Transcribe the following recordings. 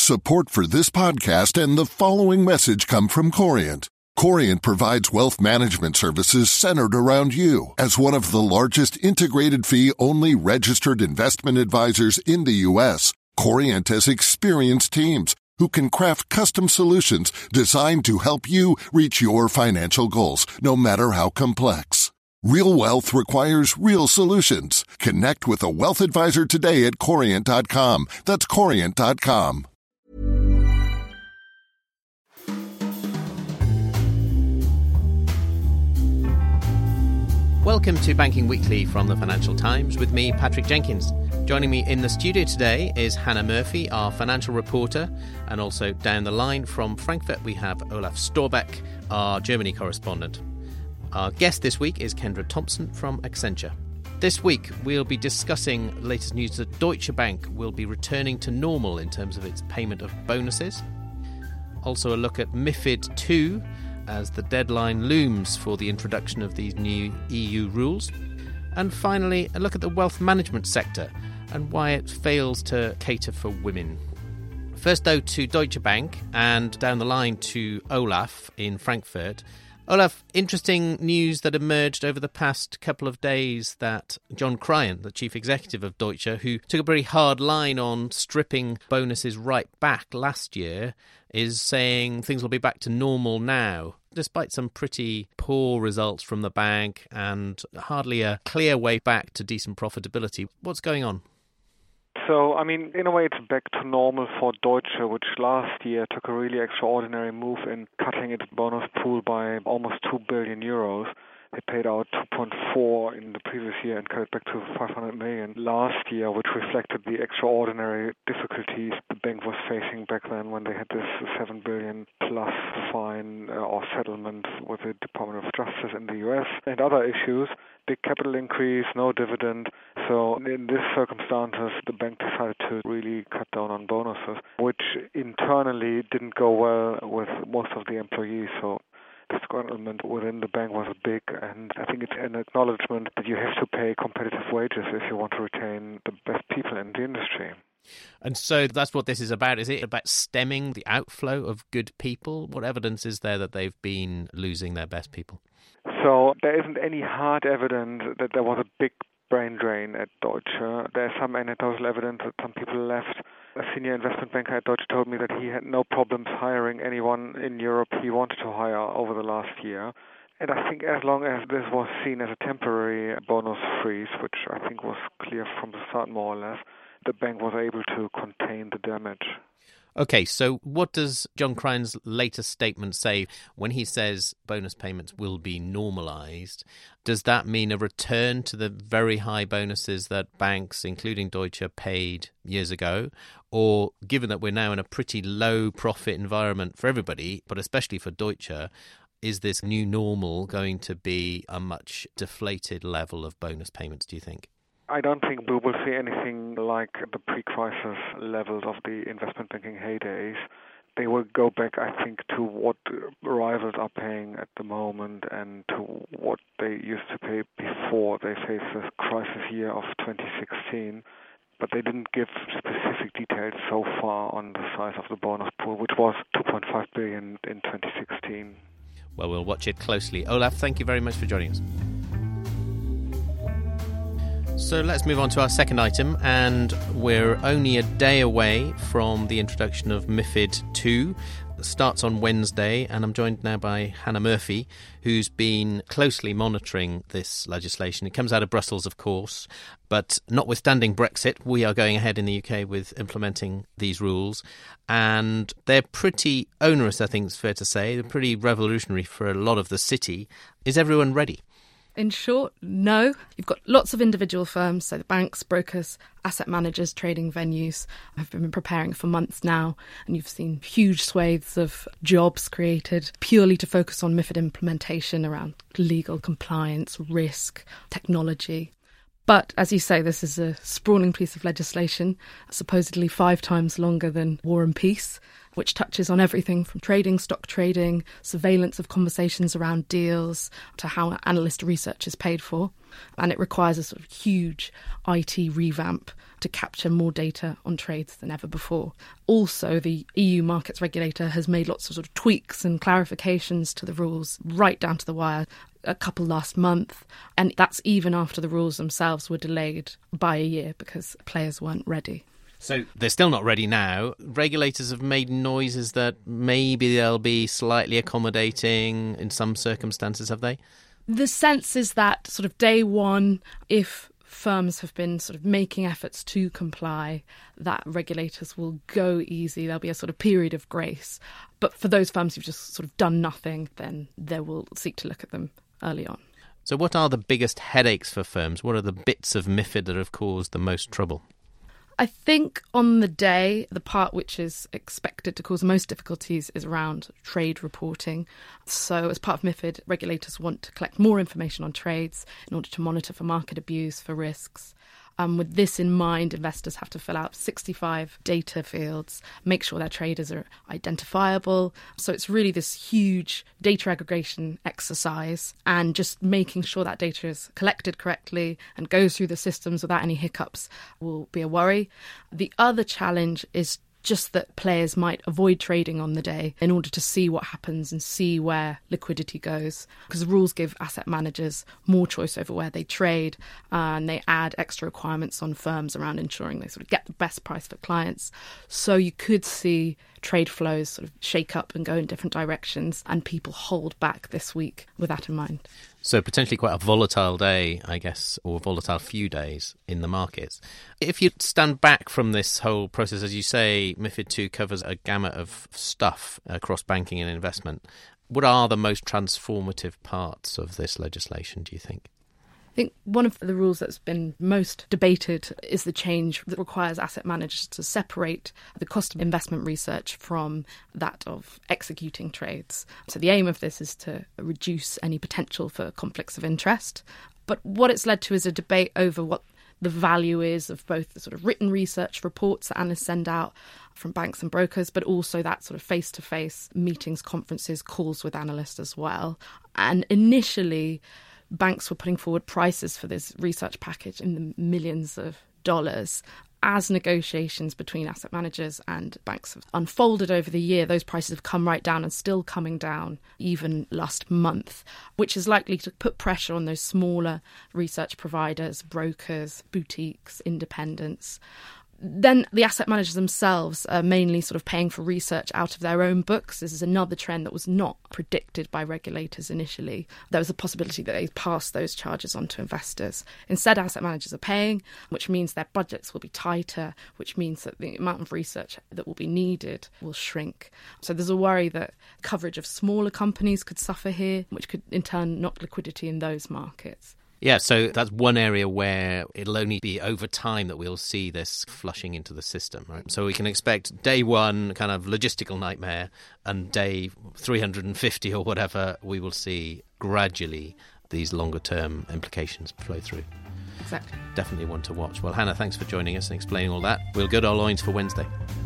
Support for this podcast and the following message come from Corient. Corient provides wealth management services centered around you. As one of the largest integrated fee-only registered investment advisors in the U.S., Corient has experienced teams who can craft custom solutions designed to help you reach your financial goals, no matter how complex. Real wealth requires real solutions. Connect with a wealth advisor today at Corient.com. That's Corient.com. Welcome to Banking Weekly from the Financial Times with me, Patrick Jenkins. Joining me in the studio today is Hannah Murphy, our financial reporter, and also down the line from Frankfurt we have Olaf Storbeck, our Germany correspondent. Our guest this week is Kendra Thompson from Accenture. This week we'll be discussing the latest news that Deutsche Bank will be returning to normal in terms of its payment of bonuses. Also a look at MiFID II as the deadline looms for the introduction of these new EU rules. And finally, a look at the wealth management sector and why it fails to cater for women. First, though, to Deutsche Bank and down the line to Olaf in Frankfurt. Olaf, interesting news that emerged over the past couple of days that John Cryan, the chief executive of Deutsche, who took a very hard line on stripping bonuses right back last year, is saying things will be back to normal now, despite some pretty poor results from the bank and hardly a clear way back to decent profitability. What's going on? So, in a way, it's back to normal for Deutsche, which last year took a really extraordinary move in cutting its bonus pool by almost 2 billion euros. They paid out 2.4 in the previous year and cut it back to 500 million last year, which reflected the extraordinary difficulties the bank was facing back then when they had this 7 billion plus fine or settlement with the Department of Justice in the US and other issues. Big capital increase, no dividend. So in these circumstances, the bank decided to really cut down on bonuses, which internally didn't go well with most of the employees. So disgruntlement within the bank was big, and I think it's an acknowledgement that you have to pay competitive wages if you want to retain the best people in the industry. And so that's what this is about. Is it about stemming the outflow of good people? What evidence is there that they've been losing their best people? So there isn't any hard evidence that there was a big brain drain at Deutsche. There's some anecdotal evidence that some people left. A senior investment banker at Deutsche told me that he had no problems hiring anyone in Europe he wanted to hire over the last year. And I think as long as this was seen as a temporary bonus freeze, which I think was clear from the start more or less, the bank was able to contain the damage. Okay, so what does John Cryan's latest statement say when he says bonus payments will be normalised? Does that mean a return to the very high bonuses that banks, including Deutsche, paid years ago? Or given that we're now in a pretty low profit environment for everybody, but especially for Deutsche, is this new normal going to be a much deflated level of bonus payments, do you think? I don't think we will see anything like the pre-crisis levels of the investment banking heydays. They will go back, I think, to what rivals are paying at the moment and to what they used to pay before they faced the crisis year of 2016. But they didn't give specific details so far on the size of the bonus pool, which was 2.5 billion in 2016. Well, we'll watch it closely. Olaf, thank you very much for joining us. So let's move on to our second item, and we're only a day away from the introduction of MiFID II. It starts on Wednesday, and I'm joined now by Hannah Murphy, who's been closely monitoring this legislation. It comes out of Brussels, of course, but notwithstanding Brexit, we are going ahead in the UK with implementing these rules, and they're pretty onerous, I think it's fair to say. They're pretty revolutionary for a lot of the city. Is everyone ready? In short, no. You've got lots of individual firms, so the banks, brokers, asset managers, trading venues have been preparing for months now, and you've seen huge swathes of jobs created purely to focus on MiFID implementation around legal compliance, risk, technology. But as you say, this is a sprawling piece of legislation, supposedly 5 times longer than War and Peace, which touches on everything from trading, stock trading, surveillance of conversations around deals, to how analyst research is paid for. And it requires a sort of huge IT revamp to capture more data on trades than ever before. Also, the EU markets regulator has made lots of sort of tweaks and clarifications to the rules right down to the wire, a couple last month. And that's even after the rules themselves were delayed by a year because players weren't ready. So they're still not ready now. Regulators have made noises that maybe they'll be slightly accommodating in some circumstances, have they? The sense is that sort of day one, if firms have been sort of making efforts to comply, that regulators will go easy. There'll be a sort of period of grace. But for those firms who've just sort of done nothing, then they will seek to look at them early on. So what are the biggest headaches for firms? What are the bits of MiFID that have caused the most trouble? I think on the day, the part which is expected to cause most difficulties is around trade reporting. So as part of MiFID, regulators want to collect more information on trades in order to monitor for market abuse, for risks. With this in mind, investors have to fill out 65 data fields, make sure their traders are identifiable. So it's really this huge data aggregation exercise, and just making sure that data is collected correctly and goes through the systems without any hiccups will be a worry. The other challenge is just that players might avoid trading on the day in order to see what happens and see where liquidity goes, because the rules give asset managers more choice over where they trade, and they add extra requirements on firms around ensuring they sort of get the best price for clients. So you could see trade flows sort of shake up and go in different directions, and people hold back this week with that in mind. So potentially quite a volatile day, I guess, or volatile few days in the markets. If you stand back from this whole process, as you say, MiFID II covers a gamut of stuff across banking and investment. What are the most transformative parts of this legislation, do you think? I think one of the rules that's been most debated is the change that requires asset managers to separate the cost of investment research from that of executing trades. So the aim of this is to reduce any potential for conflicts of interest. But what it's led to is a debate over what the value is of both the sort of written research reports that analysts send out from banks and brokers, but also that sort of face-to-face meetings, conferences, calls with analysts as well. And initially, banks were putting forward prices for this research package in the millions of dollars. As negotiations between asset managers and banks have unfolded over the year, those prices have come right down and still coming down even last month, which is likely to put pressure on those smaller research providers, brokers, boutiques, independents. Then the asset managers themselves are mainly sort of paying for research out of their own books. This is another trend that was not predicted by regulators initially. There was a possibility that they pass those charges on to investors. Instead, asset managers are paying, which means their budgets will be tighter, which means that the amount of research that will be needed will shrink. So there's a worry that coverage of smaller companies could suffer here, which could in turn knock liquidity in those markets. Yeah, so that's one area where it'll only be over time that we'll see this flushing into the system, right? So we can expect day one kind of logistical nightmare, and day 350 or whatever, we will see gradually these longer term implications flow through. Exactly. Definitely one to watch. Well, Hannah, thanks for joining us and explaining all that. We'll go to our loins for Wednesday.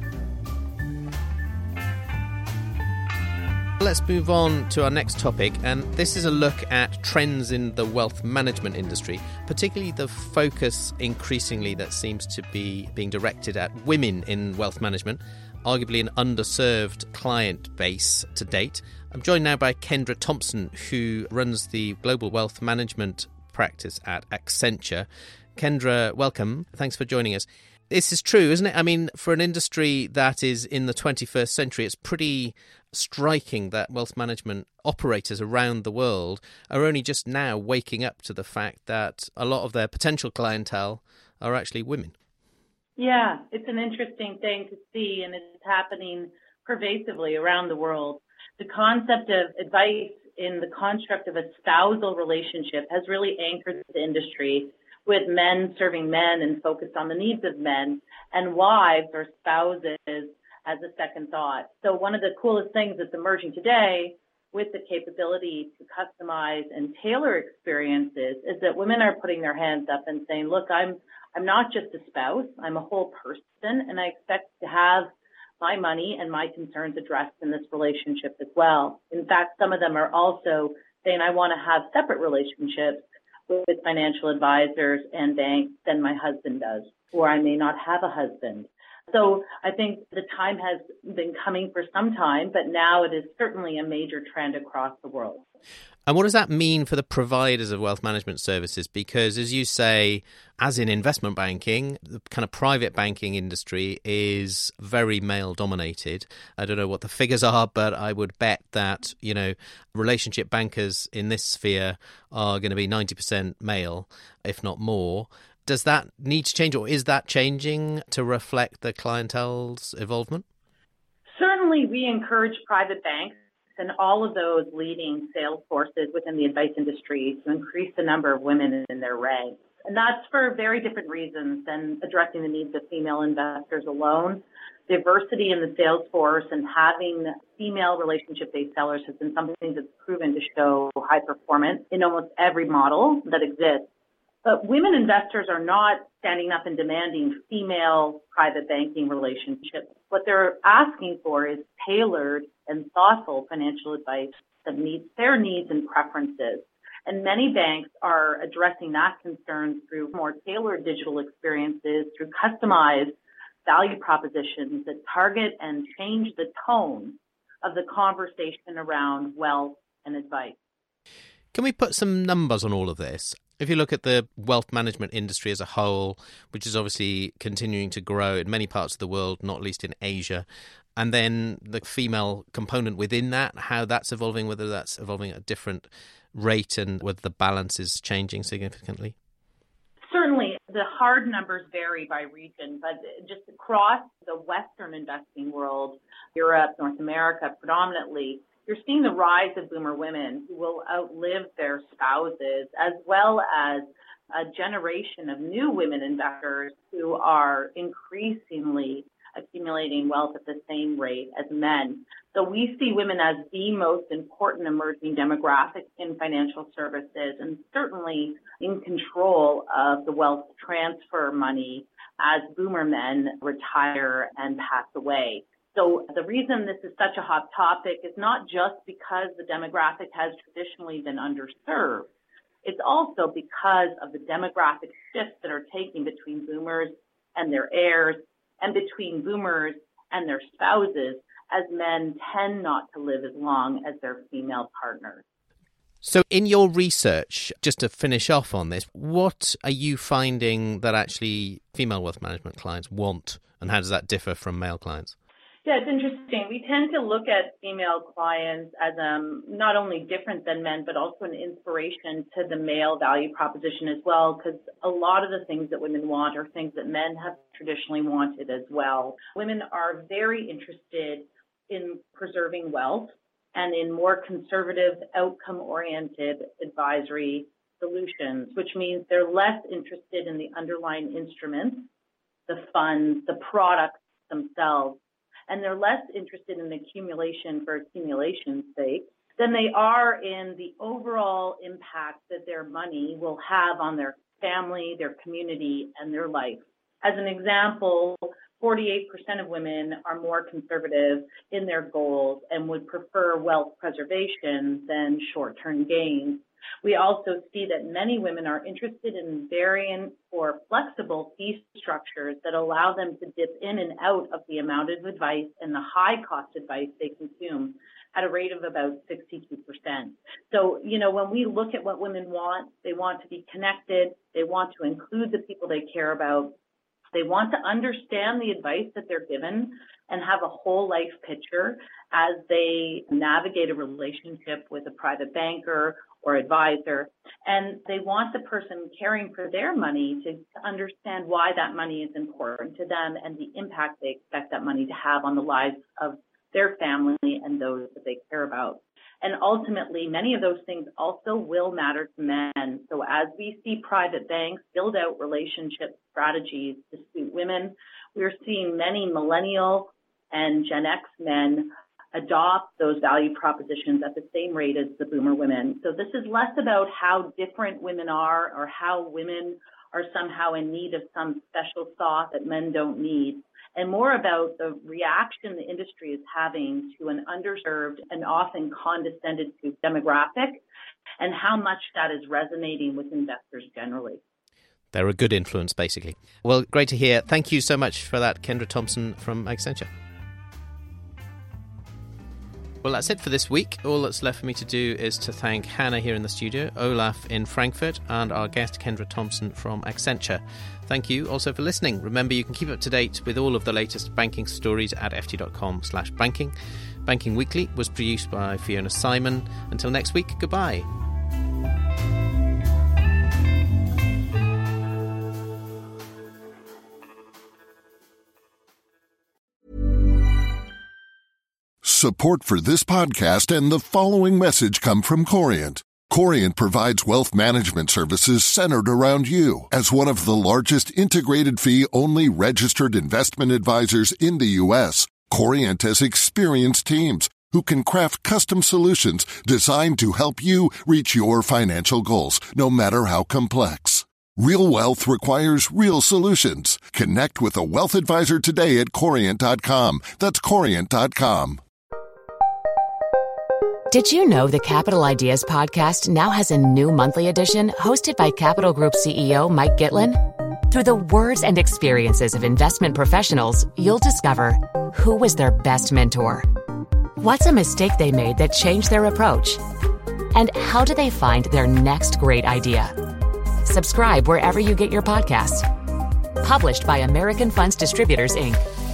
Let's move on to our next topic, and this is a look at trends in the wealth management industry, particularly the focus increasingly that seems to be being directed at women in wealth management, arguably an underserved client base to date. I'm joined now by Kendra Thompson, who runs the global wealth management practice at Accenture. Kendra, welcome. Thanks for joining us. This is true, isn't it? I mean, for an industry that is in the 21st century, it's pretty striking that wealth management operators around the world are only just now waking up to the fact that a lot of their potential clientele are actually women. Yeah, it's an interesting thing to see, and it's happening pervasively around the world. The concept of advice in the construct of a spousal relationship has really anchored the industry, with men serving men and focused on the needs of men, and wives or spouses as a second thought. So one of the coolest things that's emerging today with the capability to customize and tailor experiences is that women are putting their hands up and saying, look, I'm not just a spouse, I'm a whole person, and I expect to have my money and my concerns addressed in this relationship as well. In fact, some of them are also saying, I want to have separate relationships with financial advisors and banks than my husband does, or I may not have a husband. So I think the time has been coming for some time, but now it is certainly a major trend across the world. And what does that mean for the providers of wealth management services? Because as you say, as in investment banking, the kind of private banking industry is very male dominated. I don't know what the figures are, but I would bet that, relationship bankers in this sphere are going to be 90% male, if not more. Does that need to change, or is that changing to reflect the clientele's evolvement? Certainly, we encourage private banks and all of those leading sales forces within the advice industry to increase the number of women in their ranks. And that's for very different reasons than addressing the needs of female investors alone. Diversity in the sales force and having female relationship-based sellers has been something that's proven to show high performance in almost every model that exists. But women investors are not standing up and demanding female private banking relationships. What they're asking for is tailored and thoughtful financial advice that meets their needs and preferences. And many banks are addressing that concern through more tailored digital experiences, through customized value propositions that target and change the tone of the conversation around wealth and advice. Can we put some numbers on all of this? If you look at the wealth management industry as a whole, which is obviously continuing to grow in many parts of the world, not least in Asia, and then the female component within that, how that's evolving, whether that's evolving at a different rate and whether the balance is changing significantly? Certainly, the hard numbers vary by region, but just across the Western investing world, Europe, North America predominantly, you're seeing the rise of boomer women who will outlive their spouses, as well as a generation of new women investors who are increasingly accumulating wealth at the same rate as men. So we see women as the most important emerging demographic in financial services, and certainly in control of the wealth transfer money as boomer men retire and pass away. So the reason this is such a hot topic is not just because the demographic has traditionally been underserved. It's also because of the demographic shifts that are taking between boomers and their heirs, and between boomers and their spouses, as men tend not to live as long as their female partners. So in your research, just to finish off on this, what are you finding that actually female wealth management clients want, and how does that differ from male clients? Yeah, it's interesting. We tend to look at female clients as not only different than men, but also an inspiration to the male value proposition as well, because a lot of the things that women want are things that men have traditionally wanted as well. Women are very interested in preserving wealth and in more conservative, outcome-oriented advisory solutions, which means they're less interested in the underlying instruments, the funds, the products themselves, and they're less interested in accumulation for accumulation's sake than they are in the overall impact that their money will have on their family, their community, and their life. As an example, 48% of women are more conservative in their goals and would prefer wealth preservation than short-term gains. We also see that many women are interested in variant or flexible fee structures that allow them to dip in and out of the amount of advice and the high-cost advice they consume at a rate of about 62%. So, when we look at what women want, they want to be connected, they want to include the people they care about, they want to understand the advice that they're given and have a whole life picture as they navigate a relationship with a private banker or advisor. And they want the person caring for their money to understand why that money is important to them and the impact they expect that money to have on the lives of their family and those that they care about. And ultimately, many of those things also will matter to men. So as we see private banks build out relationship strategies to suit women, we're seeing many millennial and Gen X men adopt those value propositions at the same rate as the boomer women. So this is less about how different women are or how women are somehow in need of some special sauce that men don't need, and more about the reaction the industry is having to an underserved and often condescended to demographic, and how much that is resonating with investors generally. They're a good influence, basically. Well, great to hear. Thank you so much for that, Kendra Thompson from Accenture. Well, that's it for this week. All that's left for me to do is to thank Hannah here in the studio, Olaf in Frankfurt, and our guest Kendra Thompson from Accenture. Thank you also for listening. Remember, you can keep up to date with all of the latest banking stories at ft.com/banking. Banking Weekly was produced by Fiona Simon. Until next week, goodbye. Support for this podcast and the following message come from Corient. Corient provides wealth management services centered around you. As one of the largest integrated fee-only registered investment advisors in the U.S., Corient has experienced teams who can craft custom solutions designed to help you reach your financial goals, no matter how complex. Real wealth requires real solutions. Connect with a wealth advisor today at Corient.com. That's Corient.com. Did you know the Capital Ideas podcast now has a new monthly edition hosted by Capital Group CEO Mike Gitlin? Through the words and experiences of investment professionals, you'll discover who was their best mentor, what's a mistake they made that changed their approach, and how do they find their next great idea. Subscribe wherever you get your podcasts. Published by American Funds Distributors, Inc.